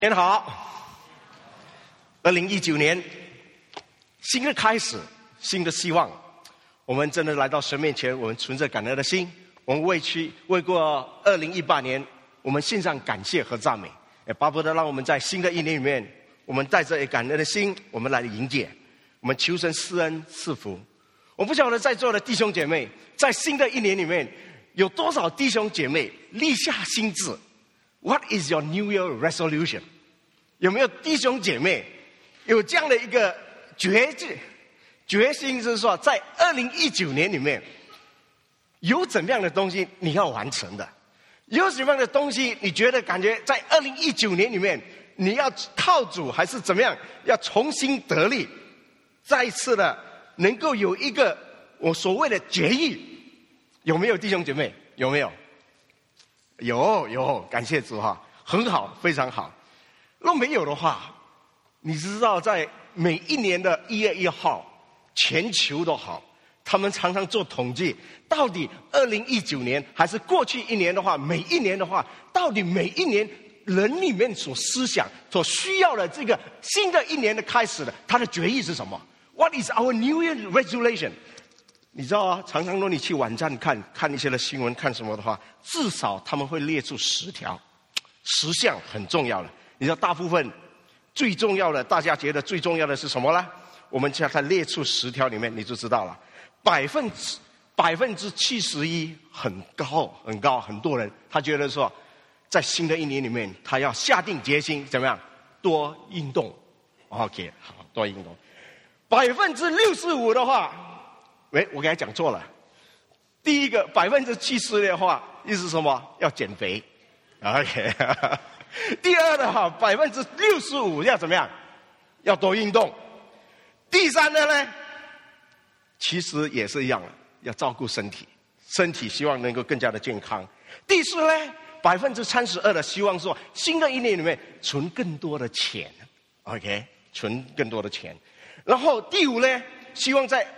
大家好，2019年，新的开始，新的希望。我们真的来到神面前，我们存着感恩的心，我们为过2018年，我们献上感谢和赞美，也巴不得让我们在新的一年里面，我们带着感恩的心，我们来迎接，我们求神施恩赐福。我不晓得在座的弟兄姐妹，在新的一年里面，有多少弟兄姐妹立下心志 ？What is your New Year resolution？ 有没有弟兄姐妹有这样的一个决心，就是说，在2019年里面，有怎么样的东西你要完成的？有什么样的东西你觉得感觉在2019年里面，你要靠主还是怎么样，要重新得力，再一次的能够有一个我所谓的决议？有没有弟兄姐妹？有没有？有，感谢主哈，很好，非常好。若没有的话，你知道在每一年的1月1号，全球都好，他们常常做统计，到底2019年还是过去一年的话，每一年的话，到底每一年人里面所思想所需要的这个新的一年的开始的，它的决议是什么 ？What is our New Year resolution？ 你知道啊，常常如果你去网站看一些的新闻，看什么的话，至少他们会列出10条，10项很重要的。你知道大部分最重要的，大家觉得最重要的是什么呢？我们将它列出10条里面，你就知道了。71%很高，很多人他觉得说，在新的一年里面，他要下定决心怎么样？多运动。OK， 好，多运动。65%的话，我给他讲错了。第一个70%的话，意思是什么？要减肥。OK。第二的话，65%要怎么样？要多运动。第三的呢，其实也是一样的，要照顾身体希望能够更加的健康。第四呢，32%的希望说，新的一年里面存更多的钱 ，OK， 存更多的钱。然后第五呢，希望在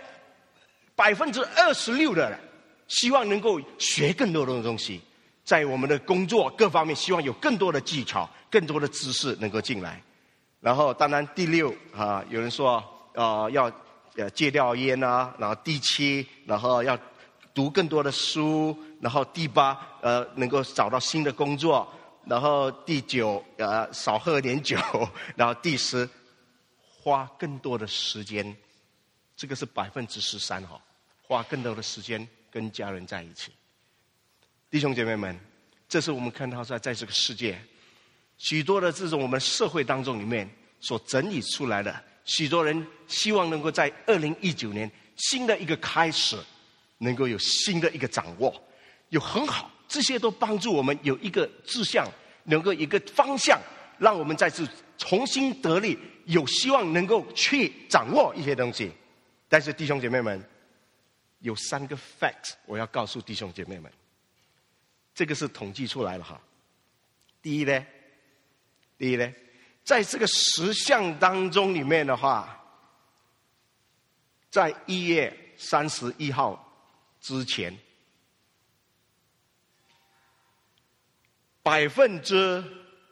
26%的人，希望能够学更多的东西。在我们的工作各方面，希望有更多的技巧、更多的知识能够进来。然后，当然第6啊，有人说要戒掉烟啊，然后第7，然后要读更多的书，然后第8能够找到新的工作，然后第9少喝点酒，然后第10花更多的时间，这个是13%哈，花更多的时间跟家人在一起。弟兄姐妹们，这是我们看到在这个世界许多的这种我们社会当中里面所整理出来的，许多人希望能够在2019年新的一个开始，能够有新的一个掌握，有很好，这些都帮助我们有一个志向，能够一个方向，让我们再次重新得力，有希望能够去掌握一些东西。但是弟兄姐妹们，有3个 fact 我要告诉弟兄姐妹们，这个是统计出来了哈。第一呢，在这个10项当中里面的话，在1月31号之前，50%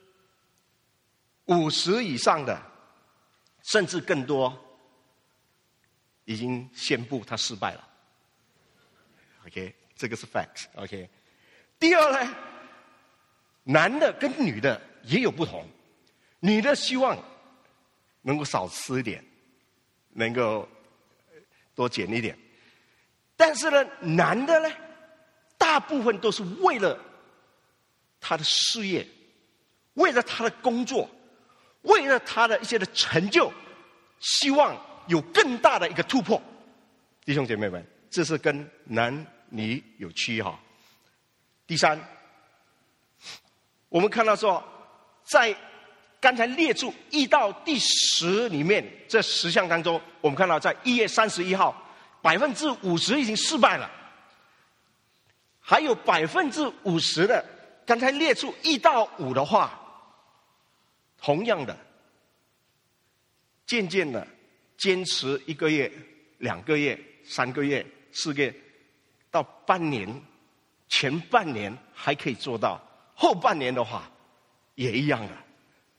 以上的，甚至更多，已经宣布他失败了。OK， 这个是 fact。OK。第二呢，男的跟女的也有不同，女的希望能够少吃一点，能够多减一点，但是呢，男的呢，大部分都是为了他的事业，为了他的工作，为了他的一些的成就，希望有更大的一个突破。弟兄姐妹们，这是跟男女有区哈。第3，我们看到说，在刚才列出1到第10里面，这10项当中，我们看到在1月31号，50%已经失败了，还有50%的，刚才列出1到5的话，同样的，渐渐的坚持1个月、2个月、3个月、4个月，到半年。前半年还可以做到，后半年的话也一样的。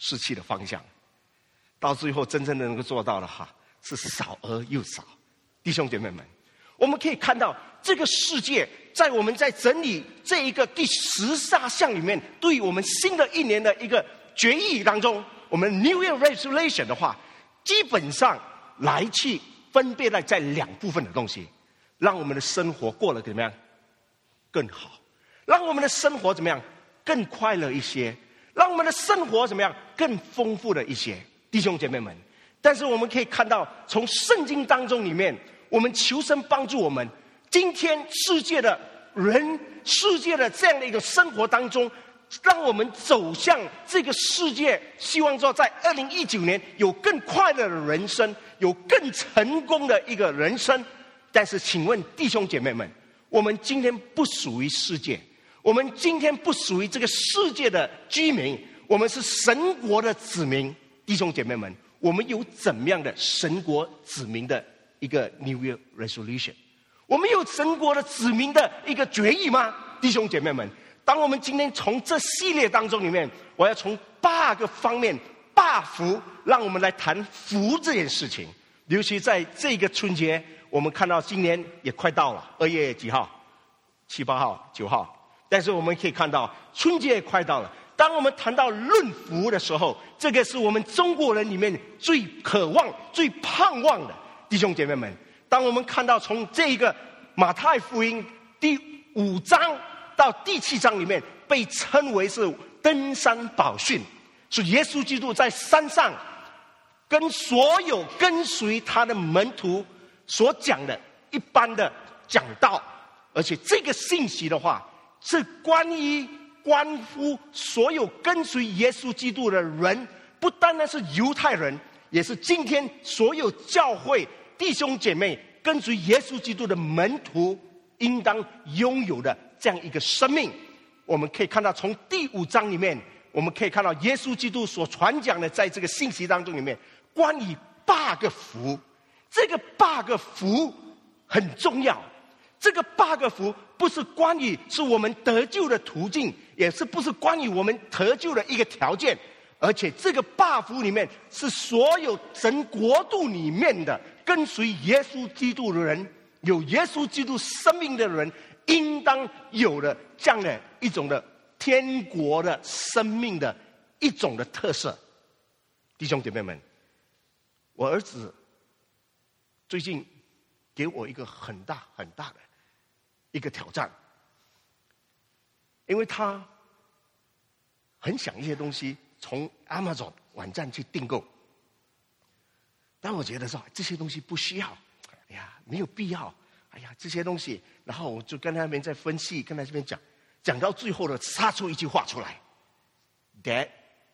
失去了方向，到最后真正的能够做到的是少而又少。弟兄姐妹们，我们可以看到这个世界在我们在整理这一个第10大项里面，对于我们新的一年的一个决议当中，我们 New Year Resolution 的话，基本上来去分别在2部分的东西，让我们的生活过得怎么样更好，让我们的生活怎么样更快乐一些，让我们的生活怎么样更丰富的一些。弟兄姐妹们，但是我们可以看到从圣经当中里面，我们求神帮助我们，今天世界的人，世界的这样的一个生活当中，让我们走向这个世界，希望说在2019年有更快乐的人生，有更成功的一个人生。但是请问弟兄姐妹们，我们今天不属于世界，我们今天不属于这个世界的居民，我们是神国的子民。弟兄姐妹们，我们有怎么样的神国子民的一个 New Year Resolution？ 我们有神国的子民的一个决议吗？弟兄姐妹们，当我们今天从这系列当中里面，我要从8个方面8福，让我们来谈福这件事情。尤其在这个春节，我们看到今年也快到了，2月几号？7、8号、9号。但是我们可以看到春节也快到了。当我们谈到论福的时候，这个是我们中国人里面最渴望、最盼望的。弟兄姐妹们，当我们看到从这个马太福音第5章到第7章里面，被称为是登山宝训，是耶稣基督在山上跟所有跟随他的门徒所讲的一般的讲道。而且这个信息的话，是关乎所有跟随耶稣基督的人，不单单是犹太人，也是今天所有教会弟兄姐妹跟随耶稣基督的门徒应当拥有的这样一个生命。我们可以看到从第5章里面，我们可以看到耶稣基督所传讲的，在这个信息当中里面，关于8个福。这个8个福很重要，这个8个福不是关于是我们得救的途径，也是不是关于我们得救的一个条件，而且这个8福里面是所有神国度里面的跟随耶稣基督的人，有耶稣基督生命的人应当有的这样的一种的天国的生命的一种的特色。弟兄姐妹们，我儿子最近给我一个很大的一个挑战，因为他很想一些东西从 Amazon 网站去订购，但我觉得说这些东西不需要，没有必要，这些东西，然后我就跟他们在分析，跟他这边讲到最后的杀出一句话出来 ：Dad,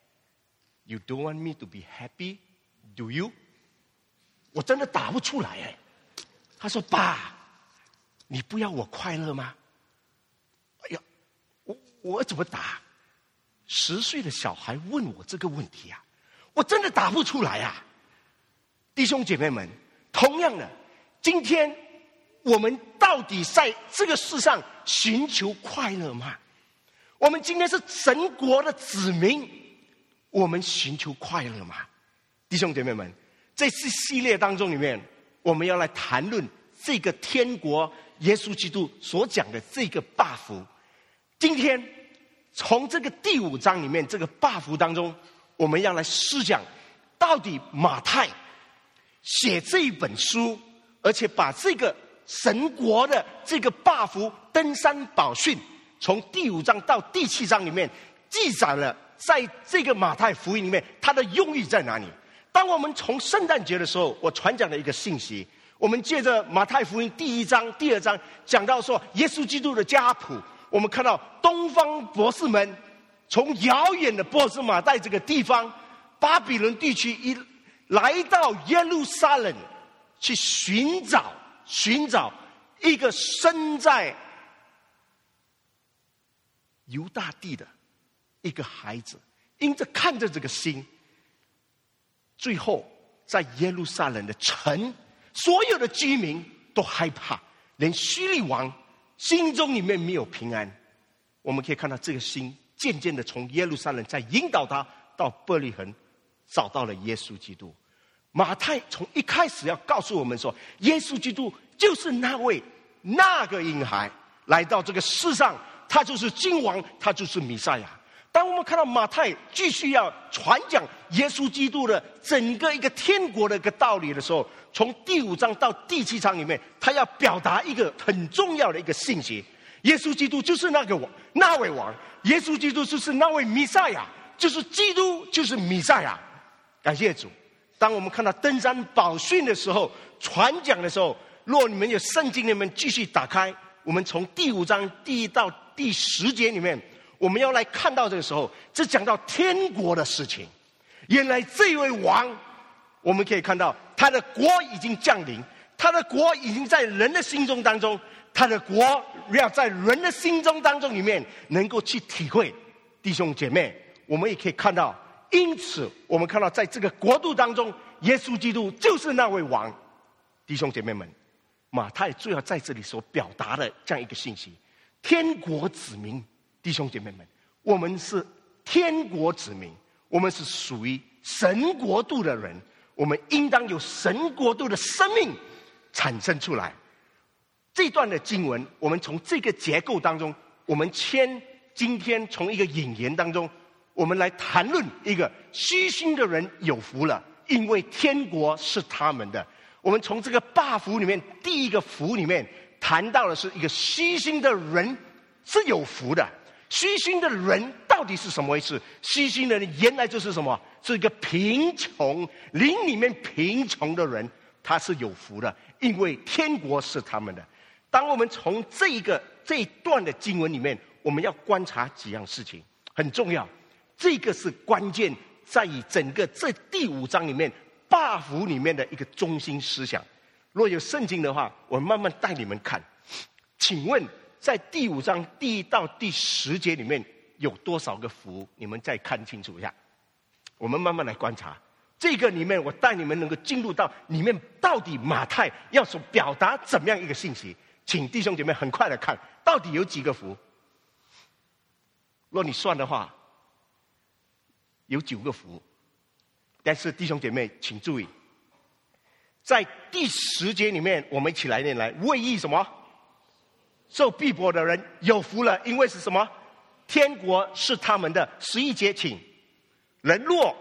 you don't want me to be happy, do you？ 我真的打不出来哎。他说：“爸，你不要我快乐吗？”哎呀，我怎么打？10岁的小孩问我这个问题啊，我真的答不出来啊。弟兄姐妹们，同样的，今天我们到底在这个世上寻求快乐吗？我们今天是神国的子民，我们寻求快乐吗？弟兄姐妹们，这次系列当中里面，我们要来谈论这个天国耶稣基督所讲的这个8福。今天从这个第5章里面这个8福当中，我们要来思想，到底马太写这一本书，而且把这个神国的这个8福登山宝训，从第5章到第7章里面记载了，在这个马太福音里面它的用意在哪里。当我们从圣诞节的时候，我传讲了一个信息，我们借着马太福音第1章、第2章讲到说耶稣基督的家谱，我们看到东方博士们从遥远的波斯马代这个地方，巴比伦地区来到耶路撒冷，去寻找一个生在犹大地的一个孩子，因着看着这个心，最后在耶路撒冷的城，所有的居民都害怕，连希律王心中里面没有平安。我们可以看到这个心渐渐的从耶路撒冷再引导他到伯利恒，找到了耶稣基督。马太从一开始要告诉我们说，耶稣基督就是那个婴孩来到这个世上，他就是君王，他就是弥赛亚。当我们看到马太继续要传讲耶稣基督的整个一个天国的一个道理的时候，从第5章到第7章里面，他要表达一个很重要的一个信息：耶稣基督就是那位王，耶稣基督就是那位弥赛亚，就是基督，就是弥赛亚。感谢主！当我们看到登山宝训的时候，传讲的时候，若你们有圣经，你们继续打开，我们从第5章第1到第10节里面，我们要来看到这个时候，这讲到天国的事情。原来这位王，我们可以看到他的国已经降临，他的国已经在人的心中当中，他的国要在人的心中当中里面能够去体会。弟兄姐妹，我们也可以看到，因此我们看到在这个国度当中，耶稣基督就是那位王。弟兄姐妹们，马太最要在这里所表达的这样一个信息：天国子民。弟兄姐妹们，我们是天国子民，我们是属于神国度的人，我们应当有神国度的生命产生出来。这段的经文，我们从这个结构当中，我们今天从一个引言当中，我们来谈论一个虚心的人有福了，因为天国是他们的。我们从这个8福里面，第一个福里面谈到的是一个虚心的人是有福的。虚心的人到底是什么回事？虚心的人原来就是什么？是一个贫穷，灵里面贫穷的人，他是有福的，因为天国是他们的。当我们从这一段的经文里面，我们要观察几样事情，很重要。这个是关键，在于整个这第5章里面8福里面的一个中心思想。若有圣经的话，我慢慢带你们看。请问在第5章第1到第10节里面有多少个福？你们再看清楚一下。我们慢慢来观察这个里面，我带你们能够进入到里面，到底马太要所表达怎么样一个信息？请弟兄姐妹很快的看，到底有几个福？若你算的话，有9个福。但是弟兄姐妹请注意，在第10节里面，我们一起来念来，为义什么？受逼迫的人有福了，因为是什么？天国是他们的。11节请，人若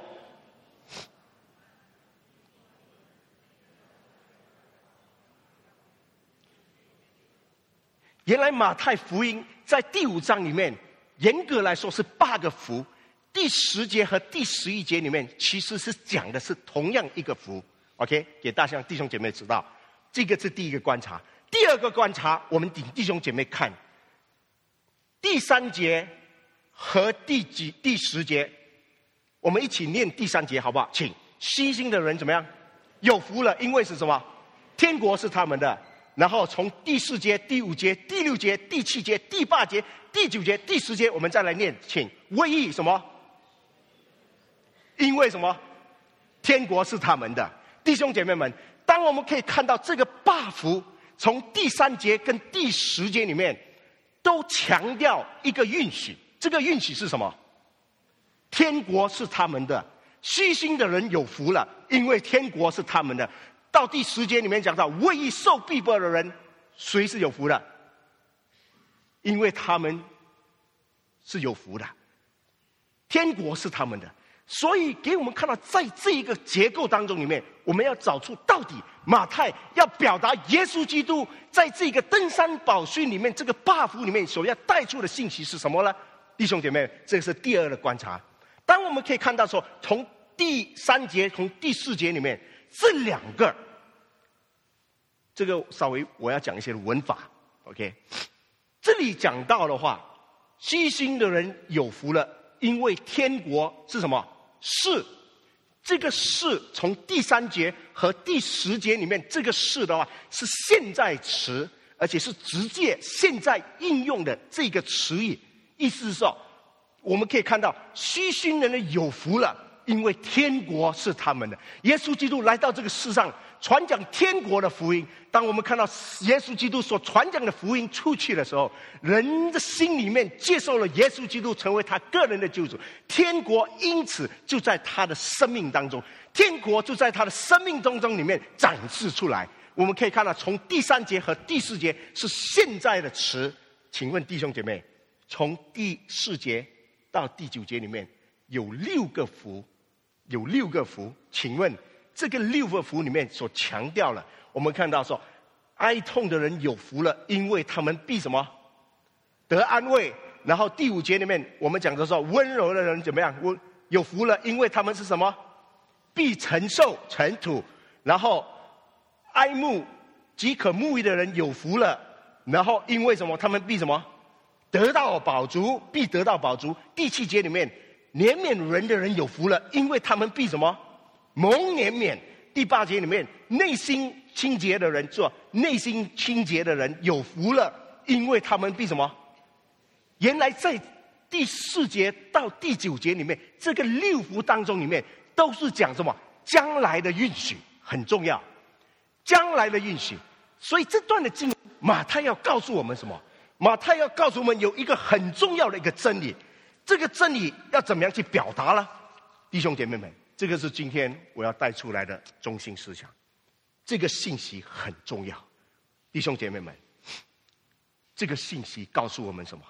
原来马太福音在第5章里面，严格来说是8个福。第10节和第11节里面其实是讲的是同样一个福。OK， 给大家弟兄姐妹知道，这个是第一个观察。第二个观察，我们请弟兄姐妹看第3节和第10节，我们一起念第3节好不好？请，虚心的人怎么样？有福了，因为是什么？天国是他们的。然后从第4节、第5节、第6节、第7节、第8节、第9节、第10节，我们再来念，请，为义什么？因为什么？天国是他们的。弟兄姐妹们，当我们可以看到这个8福，从第3节跟第10节里面都强调一个允许，这个允许是什么？天国是他们的，虚心的人有福了，因为天国是他们的。到第10节里面讲到，为义受逼迫的人，谁是有福的？因为他们是有福的，天国是他们的。所以给我们看到，在这一个结构当中里面，我们要找出到底马太要表达耶稣基督在这个登山宝训里面，这个8福里面所要带出的信息是什么呢？弟兄姐妹，这是第2的观察。当我们可以看到说，从第3节从第4节里面，这2个，这个稍微我要讲一些文法 OK。 这里讲到的话，虚心的人有福了，因为天国是什么？是，这个是从第3节和第10节里面，这个是的话是现在词，而且是直接现在应用的这个词语。意思是说，我们可以看到虚心人的有福了， 因为天国是他们的。耶稣基督来到这个世上，传讲天国的福音。当我们看到耶稣基督所传讲的福音出去的时候，人的心里面接受了耶稣基督成为他个人的救主，天国因此就在他的生命当中，天国就在他的生命当中里面展示出来。我们可以看到，从第3节和第4节是现在的词。请问弟兄姐妹，从第4节到第9节里面有6个福，有6个福。请问这个6个福里面所强调了，我们看到说，哀痛的人有福了，因为他们必什么？得安慰。然后第5节里面我们讲的说，温柔的人怎么样？有福了，因为他们是什么？必承受尘土。然后哀慕饥渴慕义的人有福了，然后因为什么？他们必什么？得到饱足，必得到饱足。第7节里面，怜悯人的人有福了，因为他们必什么？蒙怜悯。第8节里面，内心清洁的人做内心清洁的人有福了，因为他们必什么？原来在第4节到第9节里面，这个6福当中里面都是讲什么？将来的允许很重要，将来的允许。所以这段的经文，马太要告诉我们什么？马太要告诉我们有一个很重要的一个真理，这个真理要怎么样去表达呢？弟兄姐妹们，这个是今天我要带出来的中心思想，这个信息很重要。弟兄姐妹们，这个信息告诉我们什么？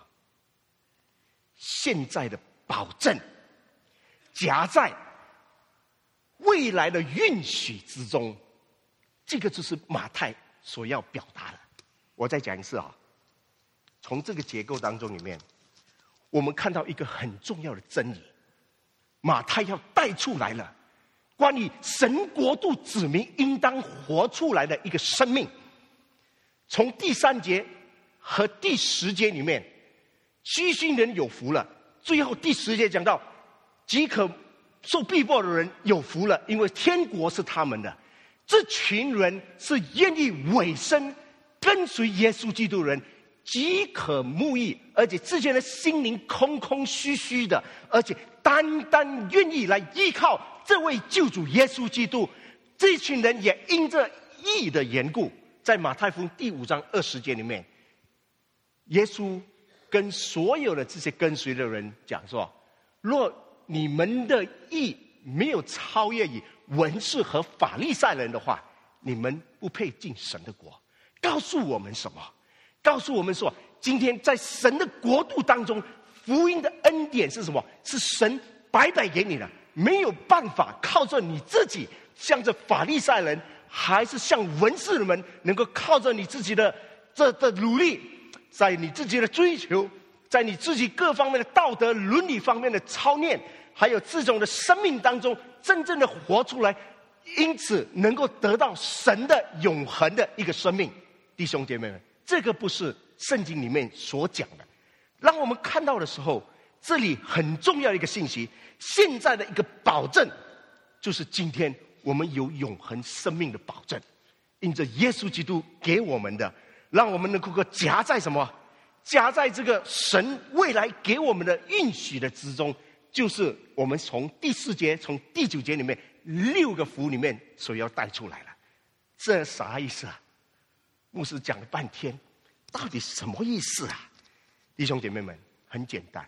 现在的保证夹在未来的允许之中，这个就是马太所要表达的。我再讲一次啊，从这个结构当中里面，我们看到一个很重要的真理，马太要带出来了关于神国度子民应当活出来的一个生命。从第3节和第10节里面，虚心人有福了。最后第10节讲到，饥渴受逼迫的人有福了，因为天国是他们的。这群人是愿意委身跟随耶稣基督的人，饥渴慕义，而且之前的心灵空空虚虚的，而且单单愿意来依靠这位救主耶稣基督。这群人也因着义的缘故，在马太福音第5章20节里面，耶稣跟所有的这些跟随的人讲说，若你们的义没有超越于文士和法利赛人的话，你们不配进神的国。告诉我们什么？告诉我们说，今天在神的国度当中，福音的恩典是什么？是神白白给你的，没有办法靠着你自己，像这法利赛人还是像文士们，能够靠着你自己的这努力，在你自己的追求，在你自己各方面的道德伦理方面的操练，还有这种的生命当中真正的活出来，因此能够得到神的永恒的一个生命。弟兄姐妹们，这个不是圣经里面所讲的。让我们看到的时候，这里很重要的一个信息，现在的一个保证，就是今天我们有永恒生命的保证，因着耶稣基督给我们的，让我们能够夹在什么？夹在这个神未来给我们的应许的之中，就是我们从第4节、从第9节里面6个福里面所要带出来了。这啥意思啊？牧师讲了半天，到底什么意思啊？弟兄姐妹们，很简单，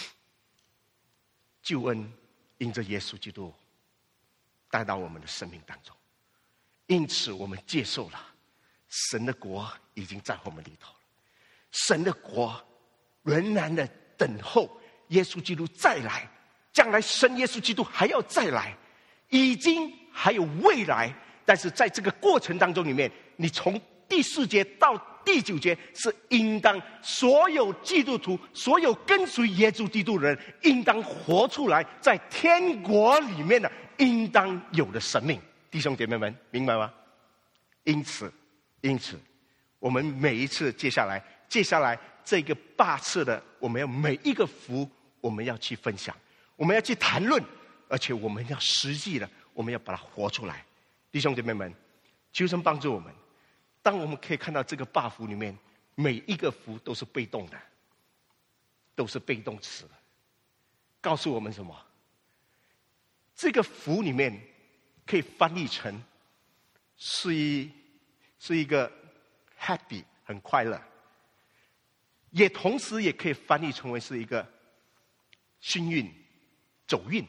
救恩因着耶稣基督带到我们的生命当中，因此我们接受了神的国已经在我们里头了。神的国仍然的等候耶稣基督再来，将来神耶稣基督还要再来，已经还有未来。但是在这个过程当中里面，你从第4节到第9节是应当所有基督徒，所有跟随耶稣基督的人应当活出来在天国里面的应当有的生命。弟兄姐妹们，明白吗？因此我们每一次接下来这个8次的，我们要每一个福我们要去分享，我们要去谈论，而且我们要实际的，我们要把它活出来。弟兄姐妹们，求神帮助我们。当我们可以看到这个8福里面，每一个福都是被动的，都是被动词，告诉我们什么？ 这个福里面可以翻译成是一个 happy 很快乐，也同时也可以翻译成为是一个幸运走运。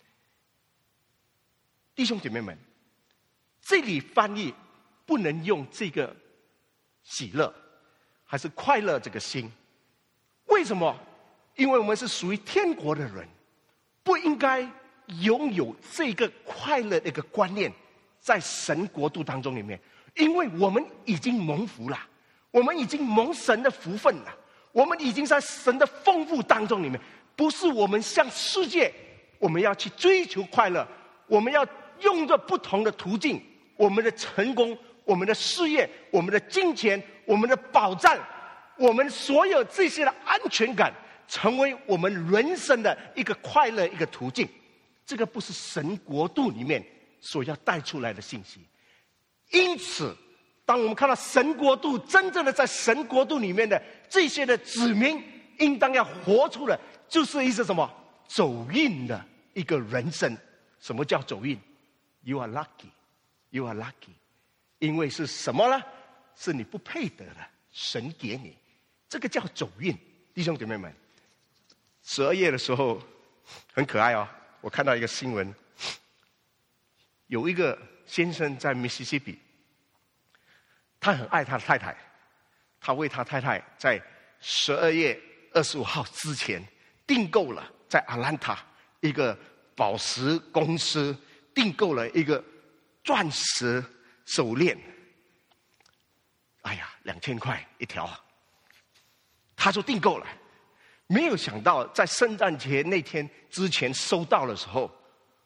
弟兄姐妹们，这里翻译不能用这个喜乐还是快乐这个心。为什么？因为我们是属于天国的人，不应该拥有这个快乐的一个观念在神国度当中里面。因为我们已经蒙福了，我们已经蒙神的福分了，我们已经在神的丰富当中里面。不是我们向世界，我们要去追求快乐，我们要用着不同的途径，我们的成功，我们的事业，我们的金钱，我们的保障，我们所有这些的安全感，成为我们人生的一个快乐一个途径。这个不是神国度里面所要带出来的信息。因此当我们看到神国度真正的在神国度里面的这些的子民，应当要活出的就是一个什么走运的一个人生。什么叫走运？ You are lucky, you are lucky。 因为是什么呢？是你不配得的，神给你，这个叫走运。弟兄姐妹们，12月的时候很可爱哦，我看到一个新闻，有一个先生在密西西比，他很爱他的太太，他为他太太在12月25号之前订购了在阿兰塔一个宝石公司订购了一个钻石手链，哎呀，2000块一条，他就订购了。没有想到在圣诞节那天之前收到的时候，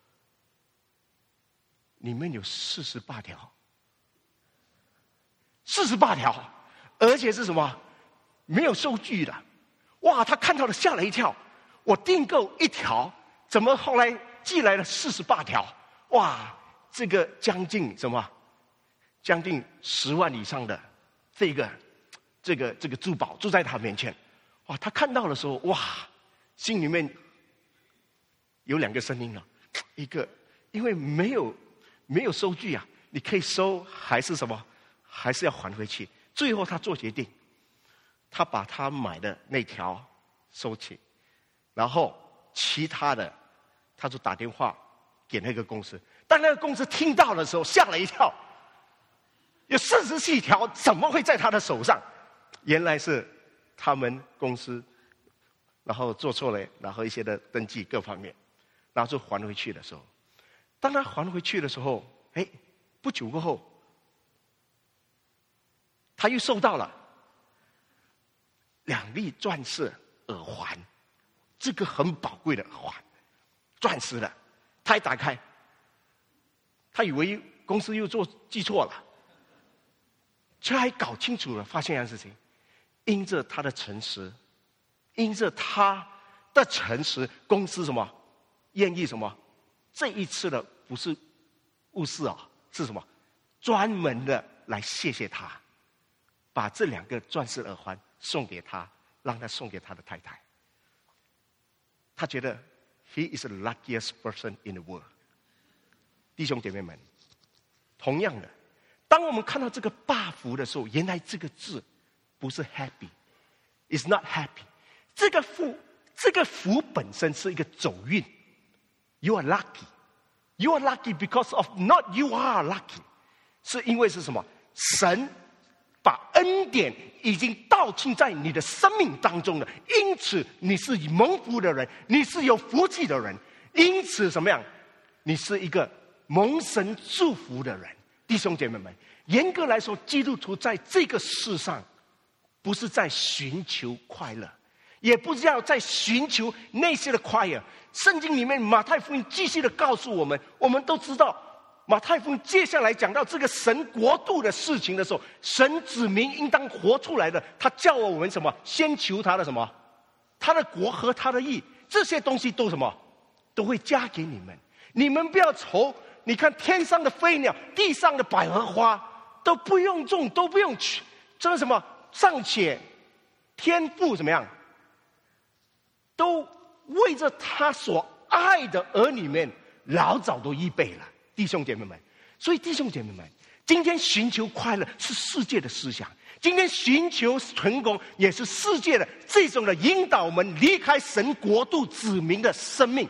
里面有48条，48条，而且是什么？没有收据的。哇，他看到了吓了一跳，我订购一条，怎么后来寄来了48条？哇，这个将近什么？将近10万以上的这个珠宝就在他面前。哇，他看到的时候，哇，心里面有2个声音了。一个，因为没有收据啊，你可以收还是什么？还是要还回去。最后他做决定，他把他买的那条收起，然后其他的他就打电话给那个公司。但那个公司听到的时候吓了一跳，有47条怎么会在他的手上？原来是他们公司然后做错了，然后一些的登记各方面，然后就还回去的时候，当他还回去的时候，不久过后他又收到了2粒钻石耳环，这个很宝贵的耳环，钻石的。他一打开，他以为公司又记错了，却还搞清楚了，发现一样事情，因着他的诚实，公司什么愿意什么？这一次的不是误事啊，是什么？专门的来谢谢他，把这2个钻石耳环送给他，让他送给他的太太。他觉得 he is the luckiest person in the world。 弟兄姐妹们，同样的，当我们看到这个八福的时候，原来这个字不是 happy， is not happy。 这个福本身是一个走运。 You are lucky， You are lucky because of not you are lucky， 是因为是什么？神把恩典已经倒进在你的生命当中了，因此你是蒙福的人，你是有福气的人，因此怎么样？你是一个蒙神祝福的人。弟兄姐妹们，严格来说，基督徒在这个世上不是在寻求快乐，也不是要在寻求那些的快乐。圣经里面马太福音继续的告诉我们，我们都知道马太福音接下来讲到这个神国度的事情的时候，神子民应当活出来的，他叫我们什么？先求他的什么？他的国和他的义，这些东西都什么？都会加给你们。你们不要愁，你看天上的飞鸟，地上的百合花，都不用种，都不用取，这是什么？尚且天父怎么样？都为着他所爱的儿女们老早都预备了，弟兄姐妹们。所以弟兄姐妹们，今天寻求快乐是世界的思想，今天寻求成功也是世界的这种的引导我们离开神国度子民的生命。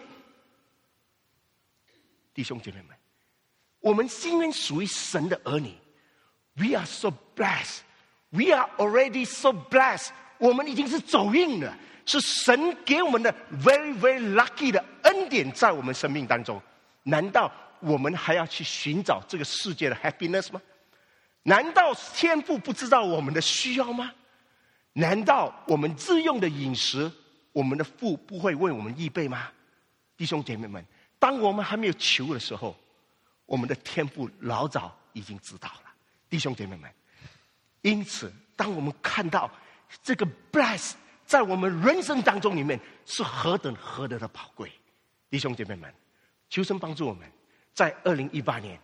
弟兄姐妹们，我们今天属于神的儿女， We are so blessed. We are already so blessed. 我们已经是走运了，是神给我们的 very very lucky 的恩典在我们生命当中。难道我们还要去寻找这个世界的 happiness 吗？难道天父不知道我们的需要吗？难道我们日用的饮食，我们的父不会为我们预备吗？弟兄姐妹们，当我们还没有求的时候，我们的天父老早已经知道了。弟兄姐妹们，因此当我们看到这个 bless 在我们人生当中里面是何等的宝贵，弟兄姐妹们，求神帮助我们在2018年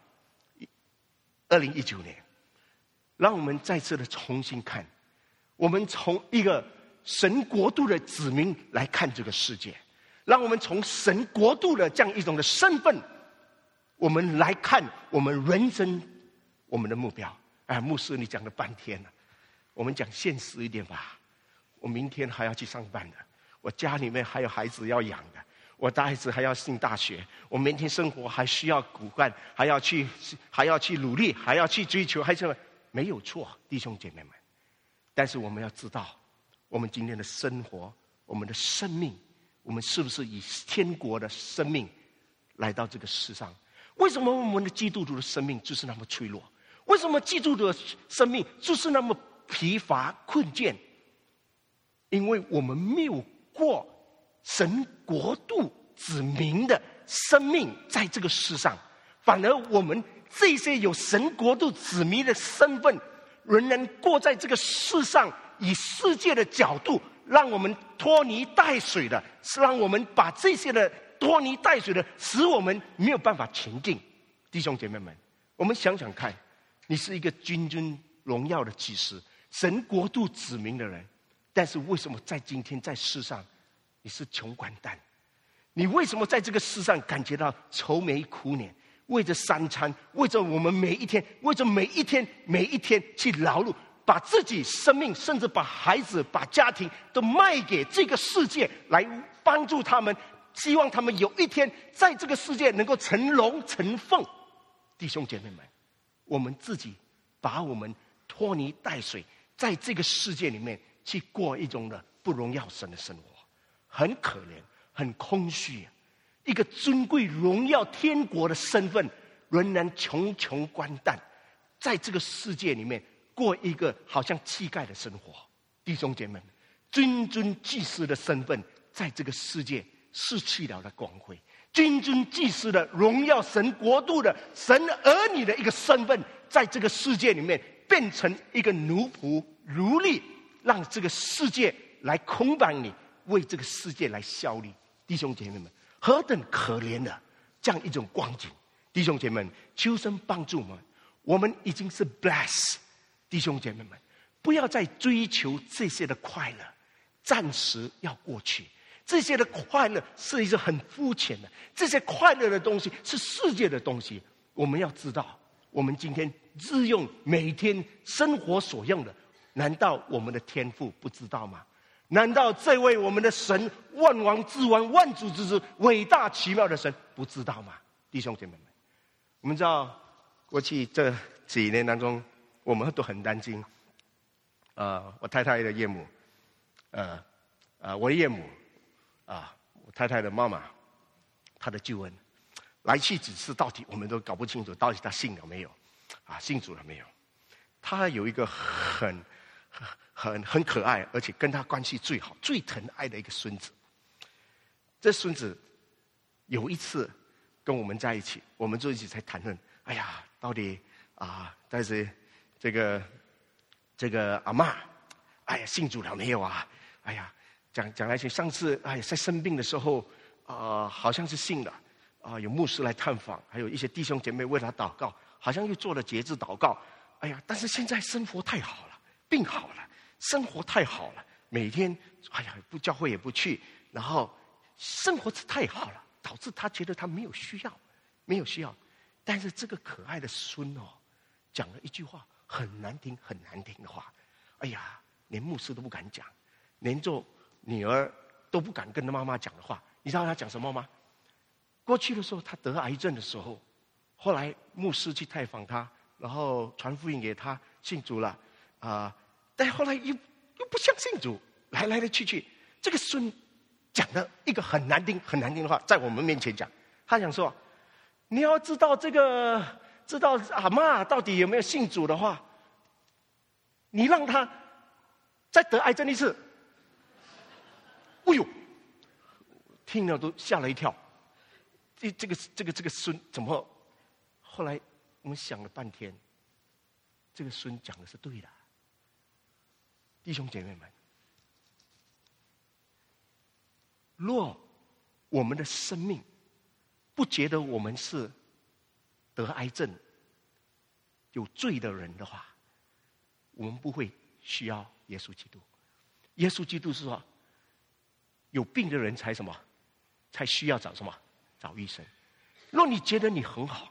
2019年，让我们再次的重新看，我们从一个神国度的子民来看这个世界，让我们从神国度的这样一种的身份，我们来看我们人生我们的目标。牧师你讲了半天了，我们讲现实一点吧。我明天还要去上班的，我家里面还有孩子要养的，我的孩子还要进大学，我明天生活还需要骨干，还要去努力，还要去追求，还是没有错，弟兄姐妹们。但是我们要知道，我们今天的生活，我们的生命，我们是不是以天国的生命来到这个世上？为什么我们的基督徒的生命就是那么脆弱？为什么基督徒的生命就是那么疲乏困倦？因为我们没有过神国度子民的生命在这个世上，反而我们这些有神国度子民的身份，仍然过在这个世上，以世界的角度让我们拖泥带水的，是让我们把这些的拖泥带水的，使我们没有办法前进。弟兄姐妹们，我们想想看，你是一个君尊荣耀的祭司，神国度子民的人，但是为什么在今天在世上你是穷光蛋？你为什么在这个世上感觉到愁眉苦脸？为着三餐，为着我们每一天，为着每一天去劳碌，把自己生命，甚至把孩子、把家庭都卖给这个世界，来帮助他们，希望他们有一天在这个世界能够成龙成凤。弟兄姐妹们，我们自己把我们拖泥带水，在这个世界里面去过一种的不荣耀神的生活，很可怜，很空虚。一个尊贵荣耀天国的身份，仍然穷光蛋，在这个世界里面过一个好像乞丐的生活。弟兄姐妹们，尊祭司的身份在这个世界失去了的光辉，尊祭司的荣耀神国度的神儿女的一个身份，在这个世界里面变成一个奴仆奴隶，让这个世界来捆绑你，为这个世界来效力。弟兄姐妹们，何等可怜的这样一种光景。弟兄姐妹们，求神帮助我们，我们已经是 blessed。 弟兄姐妹们，不要再追求这些的快乐，暂时要过去。这些的快乐是一个很肤浅的，这些快乐的东西是世界的东西。我们要知道，我们今天日用每天生活所用的，难道我们的天父不知道吗？难道这位我们的神，万王之王、万主之主、伟大奇妙的神不知道吗？弟兄姐妹们，我们知道过去这几年当中，我们都很担心我太太的岳母，我的岳母我太太的妈妈，她的救恩来去几次，到底我们都搞不清楚，到底她信了没有信主了没有。她有一个很可爱，而且跟他关系最好、最疼爱的一个孙子。这孙子有一次跟我们在一起，我们就一起在谈论，哎呀，到底但是这个阿嬷，哎呀，信主了没有啊？哎呀，讲来上次在生病的时候好像是信了有牧师来探访，还有一些弟兄姐妹为他祷告，好像又做了节制祷告。哎呀，但是现在生活太好了，病好了，生活太好了，每天不教会也不去，然后生活太好了， 导致他觉得他没有需要。但是这个可爱的孙讲了一句话很难听的话，哎呀，连牧师都不敢讲，连做女儿都不敢跟妈妈讲的话。你知道他讲什么吗？过去的时候他得癌症的时候，后来牧师去探访他，然后传福音给他，信主了但后来又不相信主，来去，这个孙讲了一个很难听的话，在我们面前讲。他讲说，你要知道阿嬷到底有没有信主的话，你让他再得癌症一次。哎呦，听了都吓了一跳。这个孙怎么？后来我们想了半天，这个孙讲的是对的。弟兄姐妹们，若我们的生命不觉得我们是得癌症、有罪的人的话，我们不会需要耶稣基督。耶稣基督是说，有病的人才什么？才需要找什么？找医生。若你觉得你很好，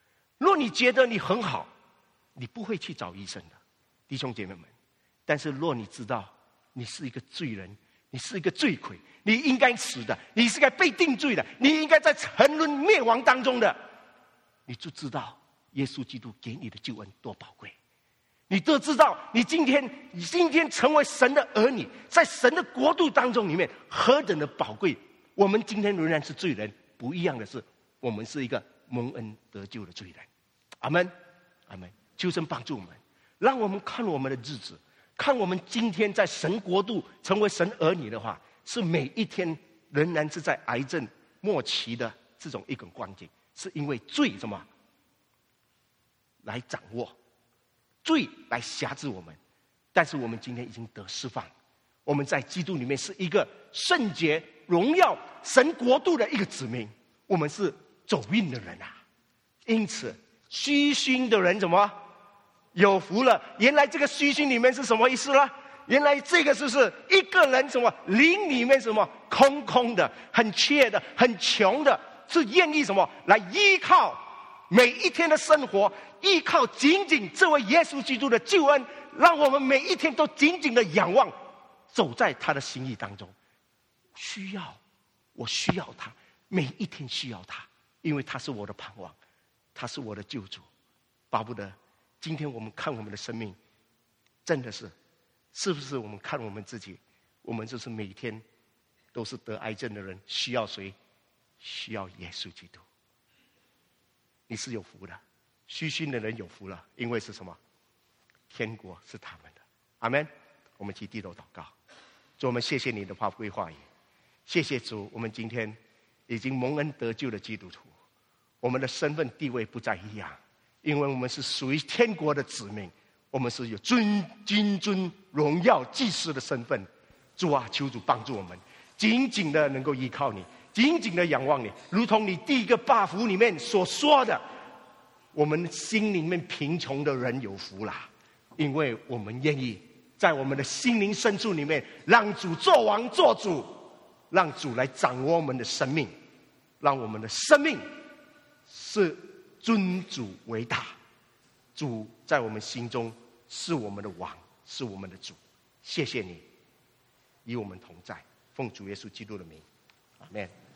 你不会去找医生的，弟兄姐妹们。但是若你知道你是一个罪人，你是一个罪魁，你应该死的，你是该被定罪的，你应该在沉沦灭亡当中的，你就知道耶稣基督给你的救恩多宝贵。你都知道你今天成为神的儿女，在神的国度当中里面何等的宝贵。我们今天仍然是罪人，不一样的是我们是一个蒙恩得救的罪人。阿们，阿们。求神帮助我们，让我们看我们的日子，看我们今天在神国度成为神儿女的话，是每一天仍然是在癌症末期的这种一种光景，是因为罪什么来掌握，罪来辖制我们。但是我们今天已经得释放，我们在基督里面是一个圣洁荣耀神国度的一个子民，我们是走运的人啊。因此虚心的人怎么有福了？原来这个虚心里面是什么意思呢？原来这个就是一个人什么灵里面什么空空的、很缺的、很穷的，是愿意什么来依靠每一天的生活，依靠紧紧这位耶稣基督的救恩，让我们每一天都紧紧的仰望，走在他的心意当中。我需要他，每一天需要他，因为他是我的盼望，他是我的救主。巴不得今天我们看我们的生命，真的是不是我们看我们自己，我们就是每天都是得癌症的人，需要谁？需要耶稣基督。你是有福的，虚心的人有福了，因为是什么？天国是他们的。阿们。我们一起低头祷告。主，我们谢谢你的宝贵话语，谢谢主，我们今天已经蒙恩得救的基督徒，我们的身份地位不再一样，因为我们是属于天国的子民，我们是有君尊荣耀祭司的身份。主啊，求主帮助我们紧紧的能够依靠你，紧紧的仰望你，如同你第一个八福里面所说的，我们心里面贫穷的人有福啦，因为我们愿意在我们的心灵深处里面让主做王做主，让主来掌握我们的生命，让我们的生命是尊主为大，主在我们心中是我们的王，是我们的主。谢谢你与我们同在，奉主耶稣基督的名，阿们。